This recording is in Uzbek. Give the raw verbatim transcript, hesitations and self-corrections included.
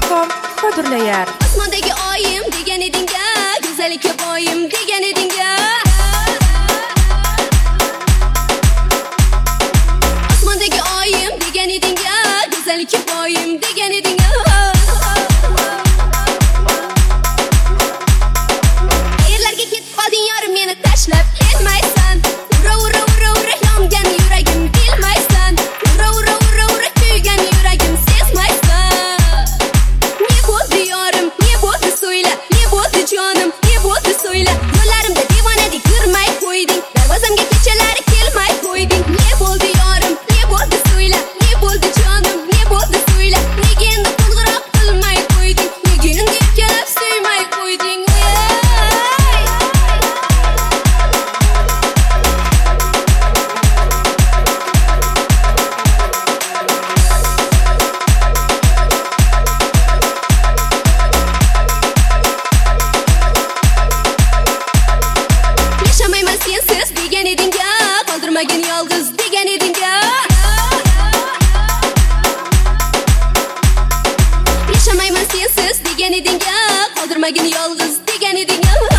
com xotirlayar. Osmondagi oyim degan eding-a, go'zallikka boyim degan eding-a. Osmondagi oyim degan eding-a, go'zallikka boyim degan eding-a. Erlarga ketib qolding yorim, meni tashlab ketmaysan. Ura ura ura ura yongan yuragim bilmaysan. Ura ura ura ura kuygan yuragim sezmaysan. Ne bo'ldi yorim, ne bo'ldi so'yla, ne bo'ldi jonim, ne bo'ldi so'yla. Yo'llarimda devonadek yurmay qo'yding, darvozamga kechalari kelmay qo'yding. Ne bo'ldi yorim, ne bo'ldi so'yla, ne bo'ldi jonim, ne bo'ldi so'yla. Nega endi qo'ng'iroq qilmay qo'yding, nega endi kelib suymay qo'yding? Yashamayman sensiz degan eding-a, qoldirmagin yolg'iz degan eding-a. Yashamayman sensiz degan eding-a, qoldirmagin yolg'iz degan eding-a.